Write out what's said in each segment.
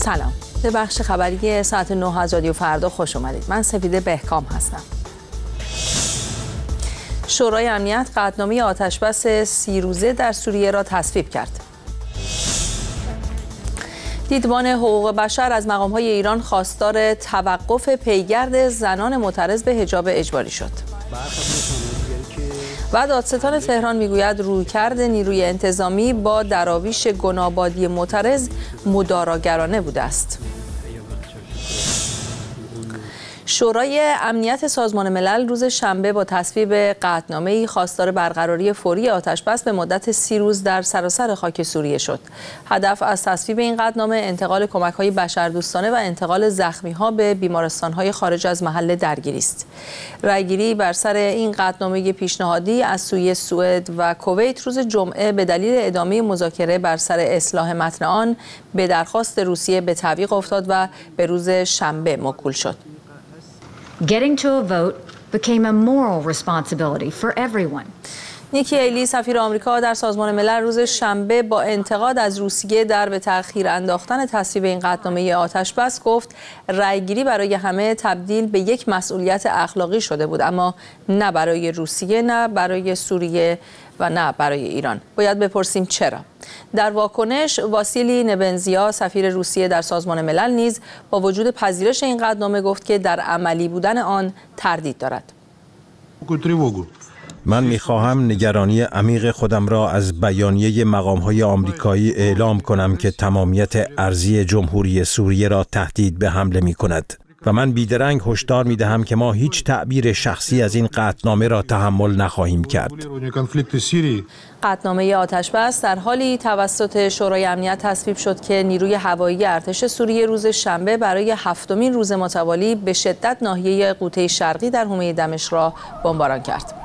سلام، به بخش خبری ساعت 9 از رادیو فردا خوش اومدید. من سپیده بهکام هستم. شورای امنیت قطعنامه آتشبس 30 روزه در سوریه را تصویب کرد. دیدبان حقوق بشر از مقام‌های ایران خواستار توقف پیگرد زنان معترض به حجاب اجباری شد. و دادستان تهران میگوید رویکرد نیروی انتظامی با دراویش گنابادی معترض مداراگرانه بوده است. شورای امنیت سازمان ملل روز شنبه با تصویب قطعنامه‌ای خواستار برقراری فوری آتشبس به مدت 30 روز در سراسر خاک سوریه شد. هدف از تصویب این قطعنامه انتقال کمک‌های بشردوستانه و انتقال زخمی‌ها به بیمارستان‌های خارج از محل درگیری است. رأیگیری بر سر این قطعنامه پیشنهادی از سوی سوئد و کویت روز جمعه به دلیل ادامه مذاکره بر سر اصلاح متن آن به درخواست روسیه به تعویق افتاد و به روز شنبه موکول شد. Getting to a vote became a moral responsibility for everyone. نیکی هیلی سفیر آمریکا در سازمان ملل روز شنبه با انتقاد از روسیه در به تأخیر انداختن تصویب این قطعنامه آتشبس گفت رأیگیری برای همه تبدیل به یک مسئولیت اخلاقی شده بود، اما نه برای روسیه، نه برای سوریه و نه برای ایران. باید بپرسیم چرا؟ در واکنش واسیلی نبنزیا سفیر روسیه در سازمان ملل نیز با وجود پذیرش این قطعنامه گفت که در عملی بودن آن تردید دارد. من می‌خواهم نگرانی عمیق خودم را از بیانیه مقام‌های آمریکایی اعلام کنم که تمامیت ارضی جمهوری سوریه را تهدید به حمله می‌کند و من بیدرنگ هشدار می‌دهم که ما هیچ تعبیر شخصی از این قطعنامه را تحمل نخواهیم کرد. قطعنامه آتشبس در حالی توسط شورای امنیت تصویب شد که نیروی هوایی ارتش سوریه روز شنبه برای 7مین روز متوالی به شدت ناحیه غوطه شرقی در حومه دمشق را بمباران کرد.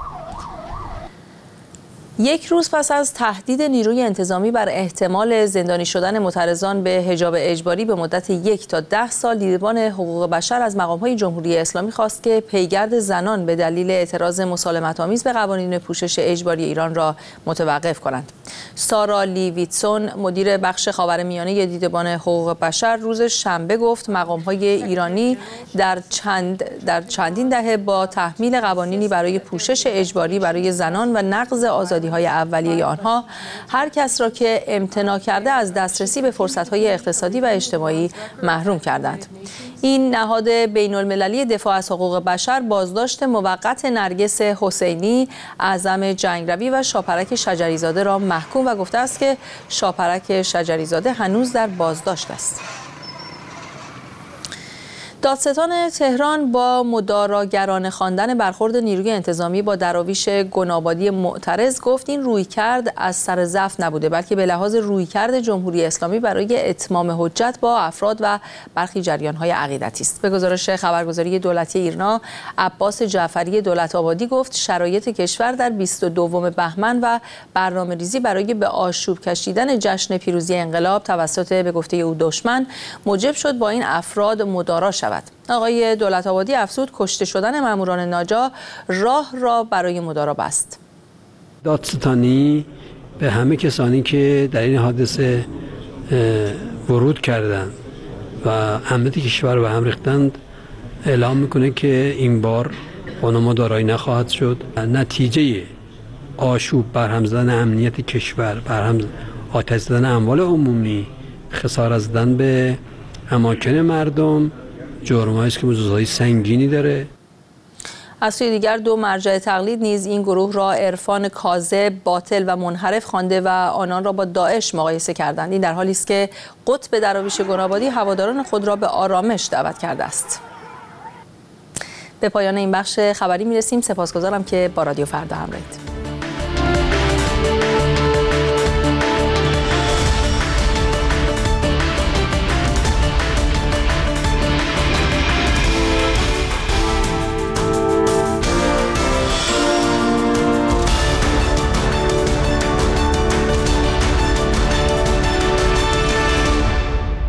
یک روز پس از تهدید نیروی انتظامی بر احتمال زندانی شدن معترضان به حجاب اجباری به مدت 1 تا 10 سال، دیدبان حقوق بشر از مقام‌های جمهوری اسلامی خواست که پیگرد زنان به دلیل اعتراض مسالمت‌آمیز به قوانین پوشش اجباری ایران را متوقف کنند. سارا لیویتسون مدیر بخش خاورمیانه دیدبان حقوق بشر روز شنبه گفت مقام‌های ایرانی در چندین دهه با تحمیل قوانینی برای پوشش اجباری برای زنان و نقض آزادی‌های اولیه آنها هر کس را که امتناع کرده از دسترسی به فرصت‌های اقتصادی و اجتماعی محروم کردند. این نهاد بین‌المللی دفاع از حقوق بشر بازداشت موقت نرگس حسینی، اعظم جنگروی و شاپرک شجریزاده را محکوم و گفته است که شاپرک شجریزاده هنوز در بازداشت است. دادستان تهران با مداراگرانه خواندن برخورد نیروی انتظامی با دراویش گنابادی معترض گفت این رویکرد از سر ضعف نبوده، بلکه به لحاظ رویکرد جمهوری اسلامی برای اتمام حجت با افراد و برخی جریان‌های عقیدتی است. به گزارش خبرگزاری دولتی ایرنا، عباس جعفری دولت‌آبادی گفت شرایط کشور در 22 بهمن و برنامه‌ریزی برای به آشوب کشیدن جشن پیروزی انقلاب توسط به گفته او دشمن موجب شد با این افراد مدارا شود. آقای دولت‌آبادی افزود کشته شدن ماموران ناجا راه را برای مدارا بست. دادستانی به همه کسانی که در این حادثه ورود کردند و امنیت کشور رو به هم ریختند اعلام میکنه که این بار با مدارایی نخواهد شد. نتیجه آشوب، برهم زدن امنیت کشور، برهم آتش زدن اموال عمومی، خسارت زدن به اماکن مردم، جرمایی است که موضوعات سنگینی داره. از سوی دیگر دو مرجع تقلید نیز این گروه را عرفان کاذب، باطل و منحرف خوانده و آنان را با داعش مقایسه کردند. این در حالی است که قطب دراویش گنابادی هواداران خود را به آرامش دعوت کرده است. به پایان این بخش خبری میرسیم. سپاسگزارم که با رادیو فردا همراهید.